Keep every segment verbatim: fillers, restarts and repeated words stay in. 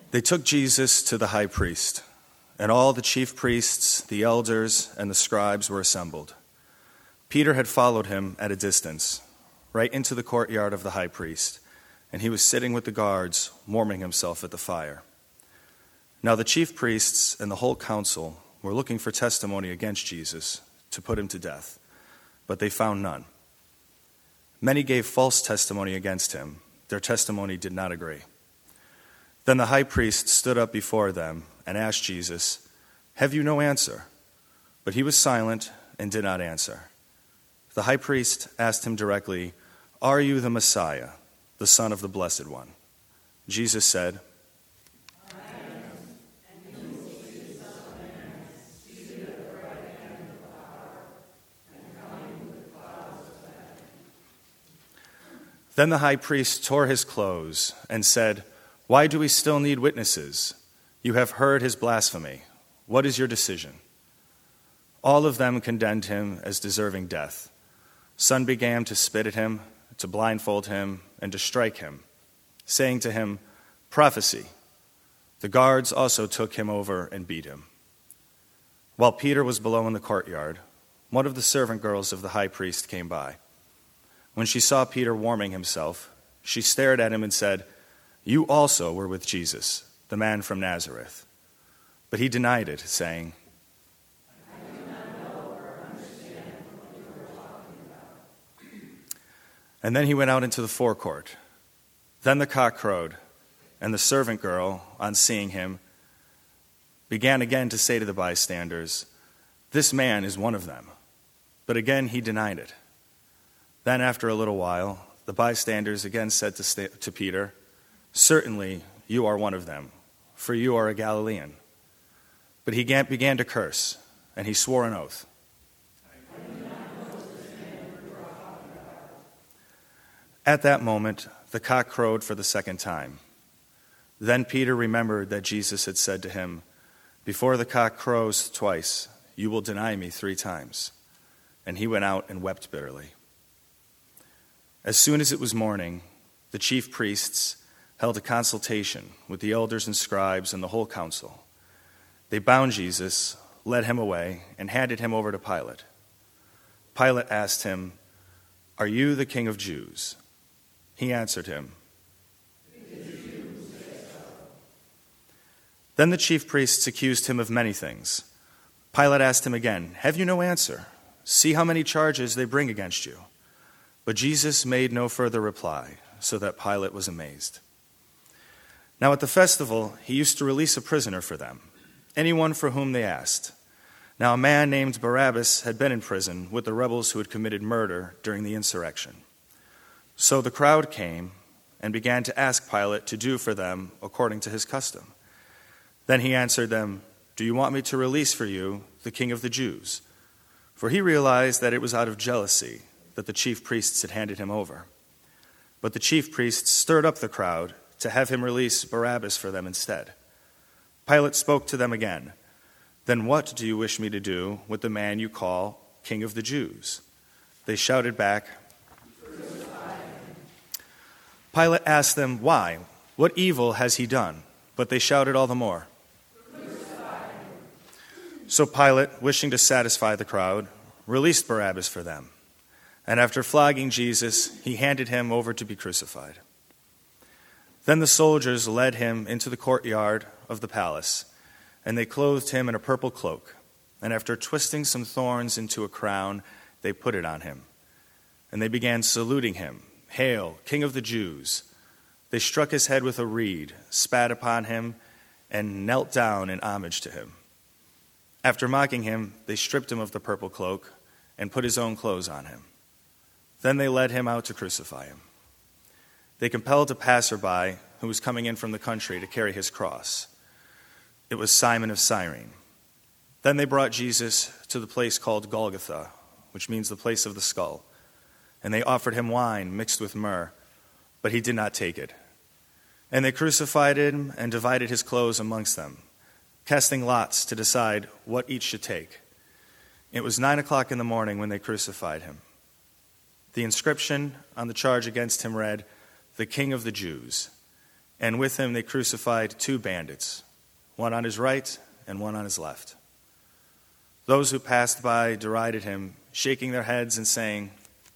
They took Jesus to the high priest, and all the chief priests, the elders, and the scribes were assembled. Peter had followed him at a distance, right into the courtyard of the high priest, and he was sitting with the guards, warming himself at the fire. Now the chief priests and the whole council were looking for testimony against Jesus to put him to death, but they found none. Many gave false testimony against him. Their testimony did not agree. Then the high priest stood up before them and asked Jesus, "Have you no answer?" But he was silent and did not answer. The high priest asked him directly, "Are you the Messiah, the Son of the Blessed One?" Jesus said, "I am, and you will see the Son of Man seated at the right hand of power and coming with clouds of heaven." Then the high priest tore his clothes and said, "Why do we still need witnesses? You have heard his blasphemy. What is your decision?" All of them condemned him as deserving death. Some began to spit at him, to blindfold him, and to strike him, saying to him, "Prophesy." The guards also took him over and beat him. While Peter was below in the courtyard, one of the servant girls of the high priest came by. When she saw Peter warming himself, she stared at him and said, "You also were with Jesus, the man from Nazareth." But he denied it, saying, "I do not know or understand what you are talking about." And then he went out into the forecourt. Then the cock crowed, and the servant girl, on seeing him, began again to say to the bystanders, "This man is one of them." But again he denied it. Then after a little while, the bystanders again said to, st- to Peter, "Certainly you are one of them, for you are a Galilean." But he began to curse, and he swore an oath. At that moment, the cock crowed for the second time. Then Peter remembered that Jesus had said to him, "Before the cock crows twice, you will deny me three times." And he went out and wept bitterly. As soon as it was morning, the chief priests held a consultation with the elders and scribes and the whole council. They bound Jesus, led him away, and handed him over to Pilate. Pilate asked him, "Are you the king of Jews?" He answered him, Then the chief priests accused him of many things. Pilate asked him again, "Have you no answer? See how many charges they bring against you." But Jesus made no further reply, so that Pilate was amazed. Now at the festival, he used to release a prisoner for them, anyone for whom they asked. Now a man named Barabbas had been in prison with the rebels who had committed murder during the insurrection. So the crowd came and began to ask Pilate to do for them according to his custom. Then he answered them, "Do you want me to release for you the king of the Jews?" For he realized that it was out of jealousy that the chief priests had handed him over. But the chief priests stirred up the crowd to have him release Barabbas for them instead. Pilate spoke to them again. "Then what do you wish me to do with the man you call King of the Jews?" They shouted back. Pilate asked them, "Why? What evil has he done?" But they shouted all the more. So Pilate, wishing to satisfy the crowd, released Barabbas for them. And after flogging Jesus, he handed him over to be crucified. Then the soldiers led him into the courtyard of the palace, and they clothed him in a purple cloak. And after twisting some thorns into a crown, they put it on him. And they began saluting him, "Hail, King of the Jews!" They struck his head with a reed, spat upon him, and knelt down in homage to him. After mocking him, they stripped him of the purple cloak and put his own clothes on him. Then they led him out to crucify him. They compelled a passerby who was coming in from the country to carry his cross. It was Simon of Cyrene. Then they brought Jesus to the place called Golgotha, which means the place of the skull. And they offered him wine mixed with myrrh, but he did not take it. And they crucified him and divided his clothes amongst them, casting lots to decide what each should take. It was nine o'clock in the morning when they crucified him. The inscription on the charge against him read, "The King of the Jews." and with him they crucified two bandits, one on his right and one on his left. Those who passed by derided him, shaking their heads and saying,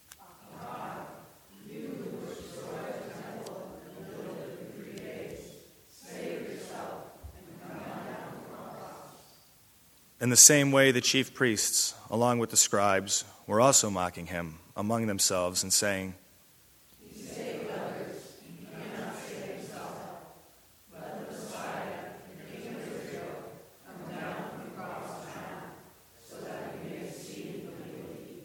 in the same way, the chief priests, along with the scribes, were also mocking him among themselves and saying, "He saved others, he cannot save himself. Let the Messiah, the King of Israel, come down from the cross now, so that we may see and believe."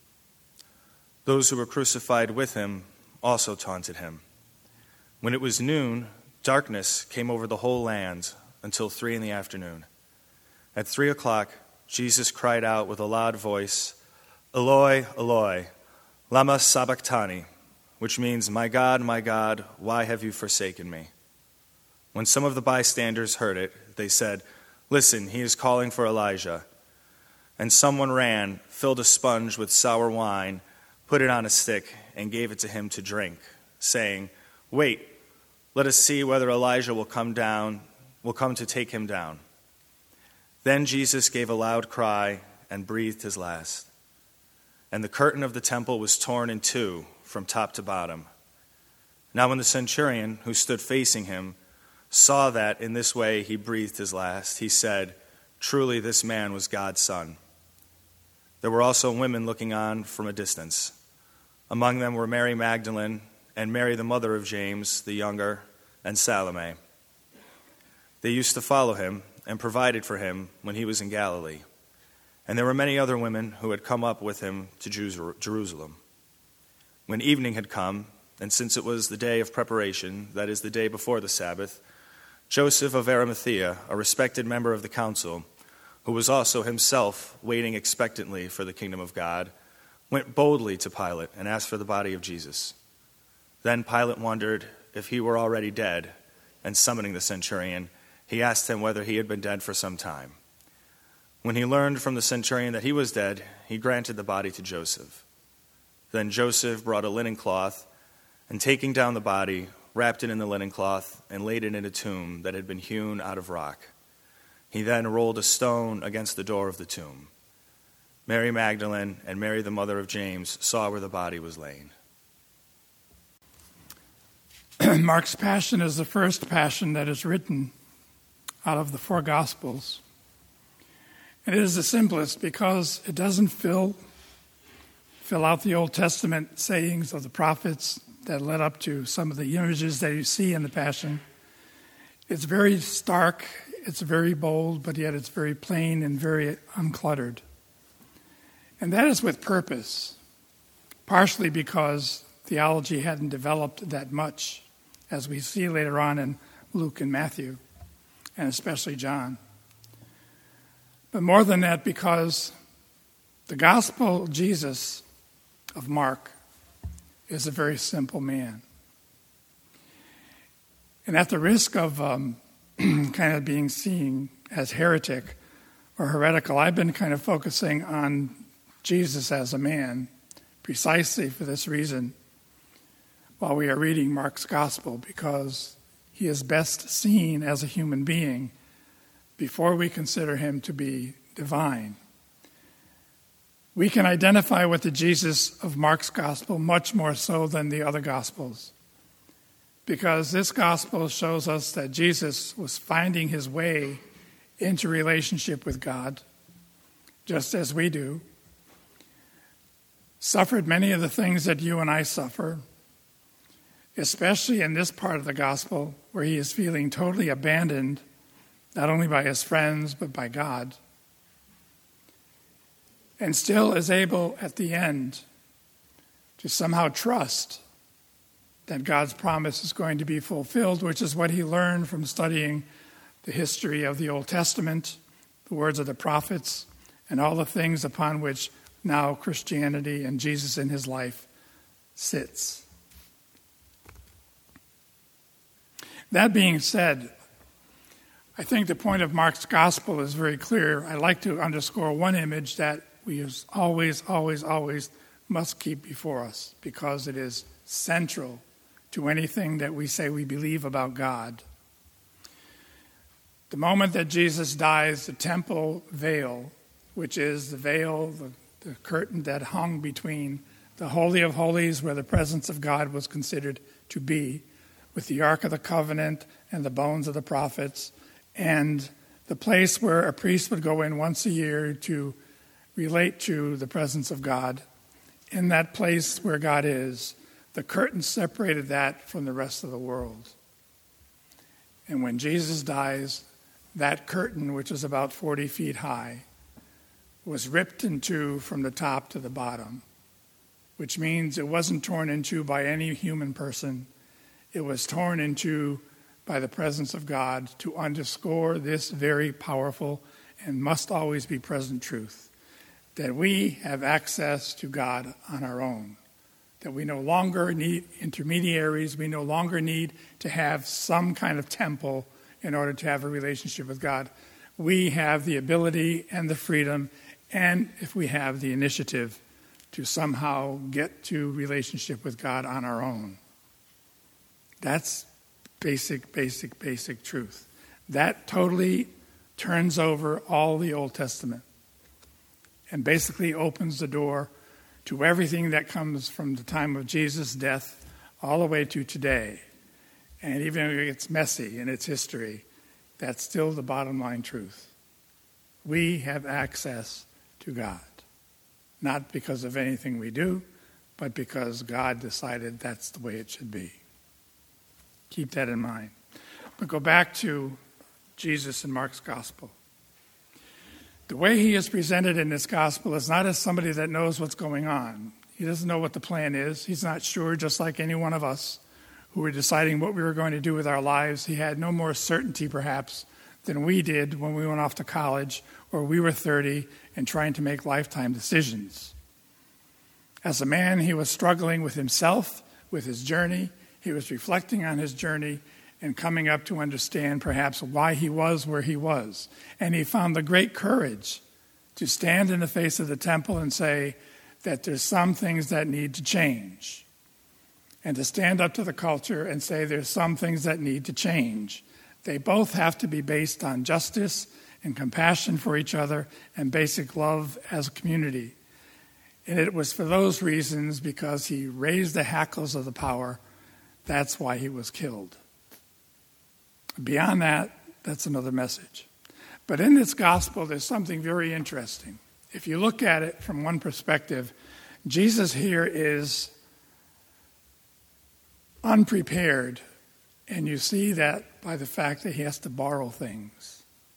Those who were crucified with him also taunted him. When it was noon, darkness came over the whole land until three in the afternoon. At three o'clock, Jesus cried out with a loud voice, "Eloi, Eloi, lama sabachthani," which means, "My God, my God, why have you forsaken me?" When some of the bystanders heard it, they said, "Listen, he is calling for Elijah." And someone ran, filled a sponge with sour wine, put it on a stick, and gave it to him to drink, saying, "Wait, let us see whether Elijah will come down, will come to take him down." Then Jesus gave a loud cry and breathed his last. And the curtain of the temple was torn in two from top to bottom. Now when the centurion, who stood facing him, saw that in this way he breathed his last, he said, "Truly this man was God's son." There were also women looking on from a distance. Among them were Mary Magdalene and Mary the mother of James the younger and Salome. They used to follow him and provided for him when he was in Galilee. And there were many other women who had come up with him to Jerusalem. When evening had come, and since it was the day of preparation, that is, the day before the Sabbath, Joseph of Arimathea, a respected member of the council, who was also himself waiting expectantly for the kingdom of God, went boldly to Pilate and asked for the body of Jesus. Then Pilate wondered if he were already dead, and summoning the centurion, he asked him whether he had been dead for some time. When he learned from the centurion that he was dead, he granted the body to Joseph. Then Joseph brought a linen cloth, and taking down the body, wrapped it in the linen cloth, and laid it in a tomb that had been hewn out of rock. He then rolled a stone against the door of the tomb. Mary Magdalene and Mary the mother of James saw where the body was laid. Mark's Passion is the first passion that is written out of the four Gospels. And it is the simplest because it doesn't fill, fill out the Old Testament sayings of the prophets that led up to some of the images that you see in the Passion. It's very stark, it's very bold, but yet it's very plain and very uncluttered. And that is with purpose, partially because theology hadn't developed that much, as we see later on in Luke and Matthew, and especially John. But more than that, because the gospel Jesus of Mark is a very simple man. And at the risk of um, kind of being seen as heretic or heretical, I've been kind of focusing on Jesus as a man precisely for this reason while we are reading Mark's gospel, because he is best seen as a human being before we consider him to be divine. We can identify with the Jesus of Mark's gospel much more so than the other gospels, because this gospel shows us that Jesus was finding his way into relationship with God, just as we do, suffered many of the things that you and I suffer, especially in this part of the gospel where he is feeling totally abandoned, not only by his friends, but by God, and still is able at the end to somehow trust that God's promise is going to be fulfilled, which is what he learned from studying the history of the Old Testament, the words of the prophets, and all the things upon which now Christianity and Jesus in his life sits. That being said, I think the point of Mark's gospel is very clear. I'd like to underscore one image that we always, always, always must keep before us, because it is central to anything that we say we believe about God. The moment that Jesus dies, the temple veil, which is the veil, the, the curtain that hung between the Holy of Holies, where the presence of God was considered to be, with the Ark of the Covenant and the bones of the prophets, and the place where a priest would go in once a year to relate to the presence of God. In that place where God is, the curtain separated that from the rest of the world. And when Jesus dies, that curtain, which is about forty feet high, was ripped in two from the top to the bottom, which means it wasn't torn in two by any human person. It was torn in two by the presence of God to underscore this very powerful and must always be present truth, that we have access to God on our own, that we no longer need intermediaries, we no longer need to have some kind of temple in order to have a relationship with God. We have the ability and the freedom, and if we have the initiative, to somehow get to relationship with God on our own. That's basic, basic, basic truth. That totally turns over all the Old Testament and basically opens the door to everything that comes from the time of Jesus' death all the way to today. And even if it's messy in its history, that's still the bottom line truth. We have access to God, not because of anything we do, but because God decided that's the way it should be. Keep that in mind. But go back to Jesus in Mark's gospel. The way he is presented in this gospel is not as somebody that knows what's going on. He doesn't know what the plan is. He's not sure, just like any one of us who were deciding what we were going to do with our lives. He had no more certainty, perhaps, than we did when we went off to college or we were thirty and trying to make lifetime decisions. As a man, he was struggling with himself, with his journey. He was reflecting on his journey and coming up to understand perhaps why he was where he was. And he found the great courage to stand in the face of the temple and say that there's some things that need to change. And to stand up to the culture and say there's some things that need to change. They both have to be based on justice and compassion for each other and basic love as a community. And it was for those reasons, because he raised the hackles of the power, that's why he was killed. Beyond that, that's another message. But in this gospel, there's something very interesting. If you look at it from one perspective, Jesus here is unprepared, and you see that by the fact that he has to borrow things.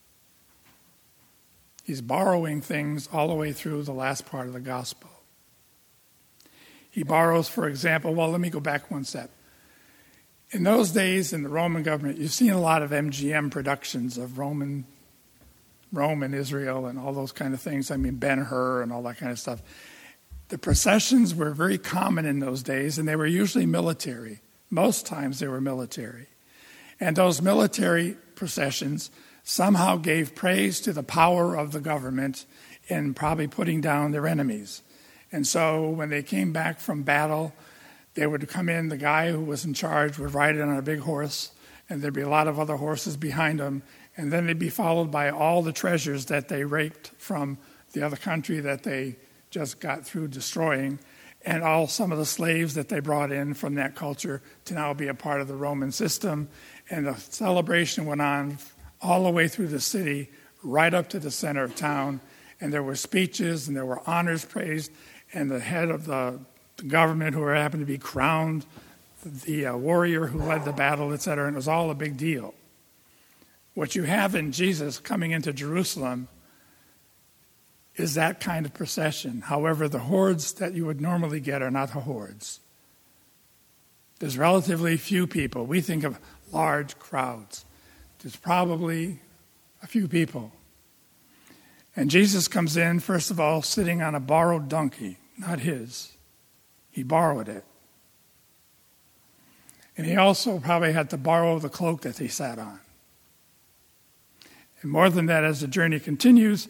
He's borrowing things all the way through the last part of the gospel. He borrows, for example, well, let me go back one step. In those days in the Roman government, you've seen a lot of M G M productions of Roman, Rome and Israel and all those kind of things. I mean, Ben-Hur and all that kind of stuff. The processions were very common in those days, and they were usually military. Most times they were military. And those military processions somehow gave praise to the power of the government in probably putting down their enemies. And so when they came back from battle, they would come in, the guy who was in charge would ride in on a big horse, and there'd be a lot of other horses behind him, and then they'd be followed by all the treasures that they raped from the other country that they just got through destroying, and all some of the slaves that they brought in from that culture to now be a part of the Roman system. And the celebration went on all the way through the city, right up to the center of town, and there were speeches and there were honors praised, and the head of the the government, who happened to be crowned, the uh, warrior who led the battle, et cetera, and it was all a big deal. What you have in Jesus coming into Jerusalem is that kind of procession. However, the hordes that you would normally get are not the hordes. There's relatively few people. We think of large crowds. There's probably a few people. And Jesus comes in, first of all, sitting on a borrowed donkey, not his. He borrowed it. And he also probably had to borrow the cloak that he sat on. And more than that, as the journey continues,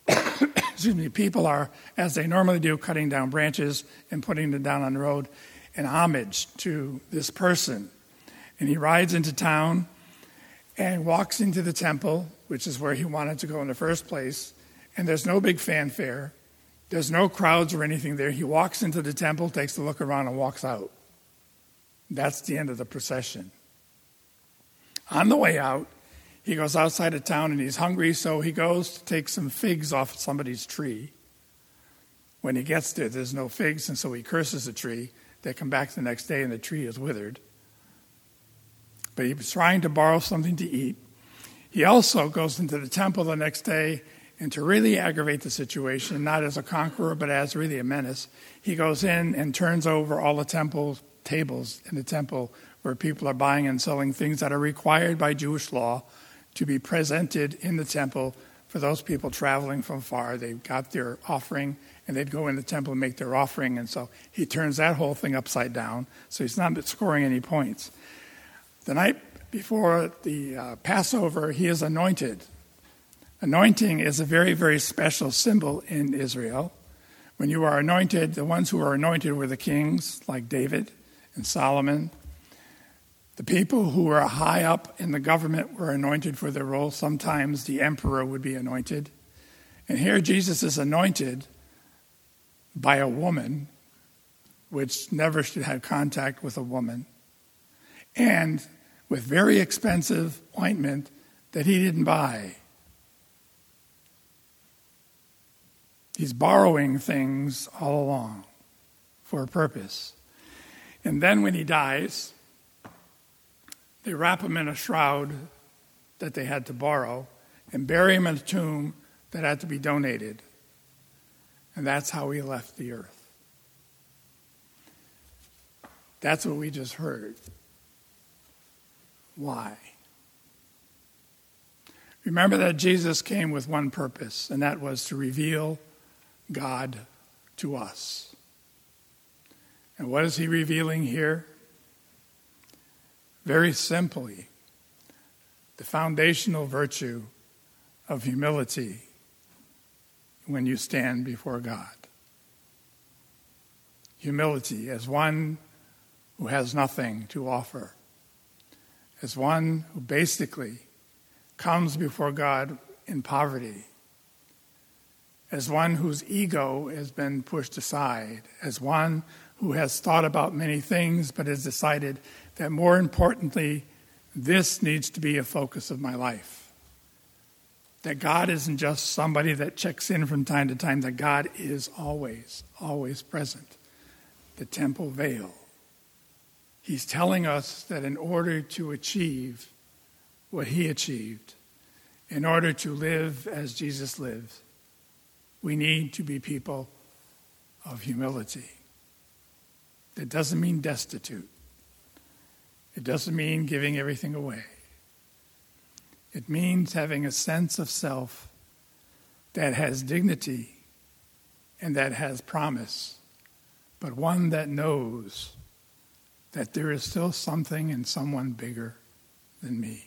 excuse me, people are, as they normally do, cutting down branches and putting them down on the road. an homage to this person. And he rides into town and walks into the temple, which is where he wanted to go in the first place. And there's no big fanfare. There's no crowds or anything there. He walks into the temple, takes a look around, and walks out. That's the end of the procession. On the way out, he goes outside of town and he's hungry, so he goes to take some figs off somebody's tree. When he gets there, there's no figs, and so he curses the tree. They come back the next day and the tree is withered. But he was trying to borrow something to eat. He also goes into the temple the next day, and to really aggravate the situation, not as a conqueror, but as really a menace, he goes in and turns over all the temple tables in the temple where people are buying and selling things that are required by Jewish law to be presented in the temple for those people traveling from far. They got their offering, and they'd go in the temple and make their offering, and so he turns that whole thing upside down, so he's not scoring any points. The night before the uh, Passover, he is anointed. Anointing is a very, very special symbol in Israel. When you are anointed, the ones who were anointed were the kings, like David and Solomon. The people who were high up in the government were anointed for their role. Sometimes the emperor would be anointed. And here Jesus is anointed by a woman, which never should have contact with a woman, and with very expensive ointment that he didn't buy. He's borrowing things all along for a purpose. And then when he dies, they wrap him in a shroud that they had to borrow and bury him in a tomb that had to be donated. And that's how he left the earth. That's what we just heard. Why? Remember that Jesus came with one purpose, and that was to reveal God to us. And what is he revealing here? Very simply, the foundational virtue of humility when you stand before God. Humility as one who has nothing to offer, as one who basically comes before God in poverty, as one whose ego has been pushed aside, as one who has thought about many things but has decided that more importantly, this needs to be a focus of my life. That God isn't just somebody that checks in from time to time, that God is always, always present. The temple veil. He's telling us that in order to achieve what he achieved, in order to live as Jesus lived, we need to be people of humility. That doesn't mean destitute. It doesn't mean giving everything away. It means having a sense of self that has dignity and that has promise, but one that knows that there is still something and someone bigger than me.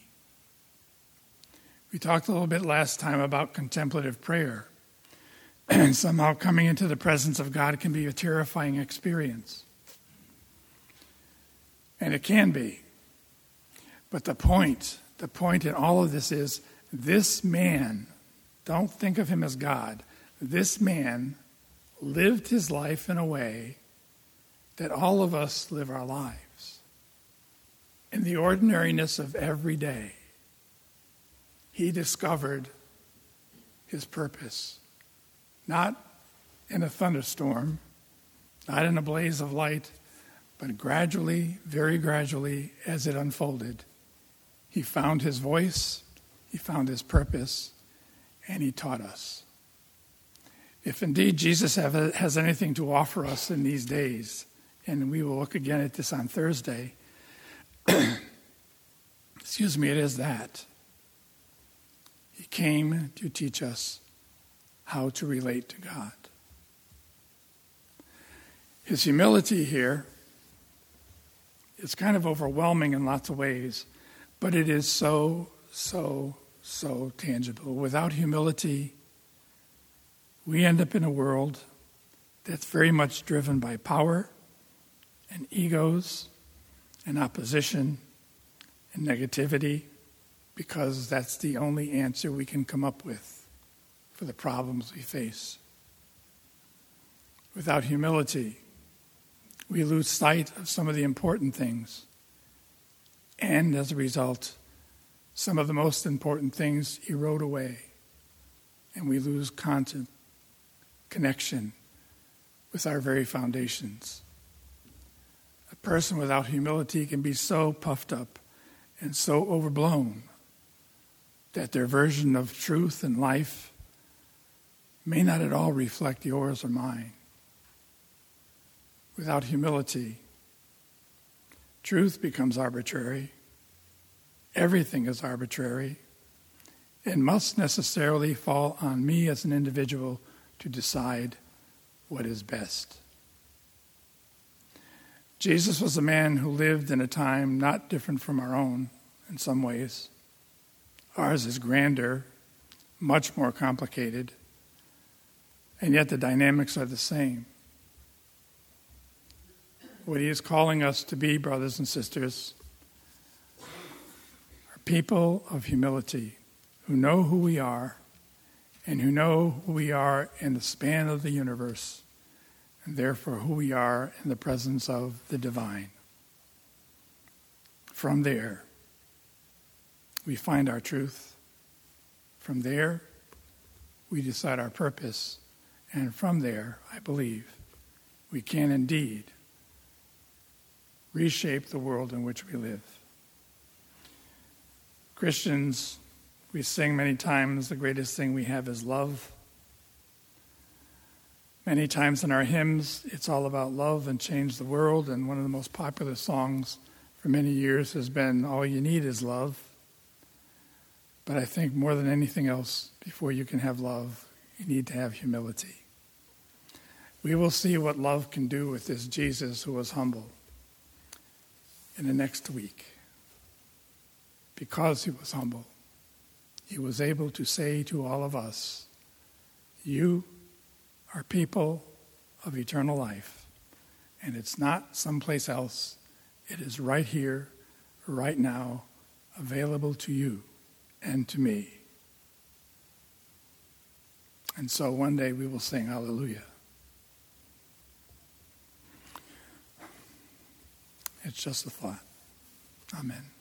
We talked a little bit last time about contemplative prayer. And somehow coming into the presence of God can be a terrifying experience. And it can be. But the point, the point in all of this is, this man, don't think of him as God, this man lived his life in a way that all of us live our lives. In the ordinariness of every day, he discovered his purpose. Not in a thunderstorm, not in a blaze of light, but gradually, very gradually, as it unfolded, he found his voice, he found his purpose, and he taught us. If indeed Jesus have, has anything to offer us in these days, and we will look again at this on Thursday, excuse me, it is that. He came to teach us how to relate to God. His humility here is kind of overwhelming in lots of ways, but it is so, so, so tangible. Without humility, we end up in a world that's very much driven by power and egos and opposition and negativity, because that's the only answer we can come up with for the problems we face. Without humility, we lose sight of some of the important things, and as a result, some of the most important things erode away, and we lose contact, connection with our very foundations. A person without humility can be so puffed up and so overblown that their version of truth and life may not at all reflect yours or mine. Without humility, truth becomes arbitrary. Everything is arbitrary. It must necessarily fall on me as an individual to decide what is best. Jesus was a man who lived in a time not different from our own in some ways. Ours is grander, much more complicated, and yet the dynamics are the same. What he is calling us to be, brothers and sisters, are people of humility who know who we are and who know who we are in the span of the universe, and therefore who we are in the presence of the divine. From there, we find our truth. From there, we decide our purpose. And from there, I believe, we can indeed reshape the world in which we live. Christians, we sing many times, the greatest thing we have is love. Many times in our hymns, it's all about love and change the world, and one of the most popular songs for many years has been, All You Need Is Love. But I think more than anything else, before you can have love, you need to have humility. We will see what love can do with this Jesus who was humble in the next week. Because he was humble, he was able to say to all of us, you are people of eternal life, and it's not someplace else. It is right here, right now, available to you and to me. And so one day we will sing hallelujah. It's just a thought. Amen.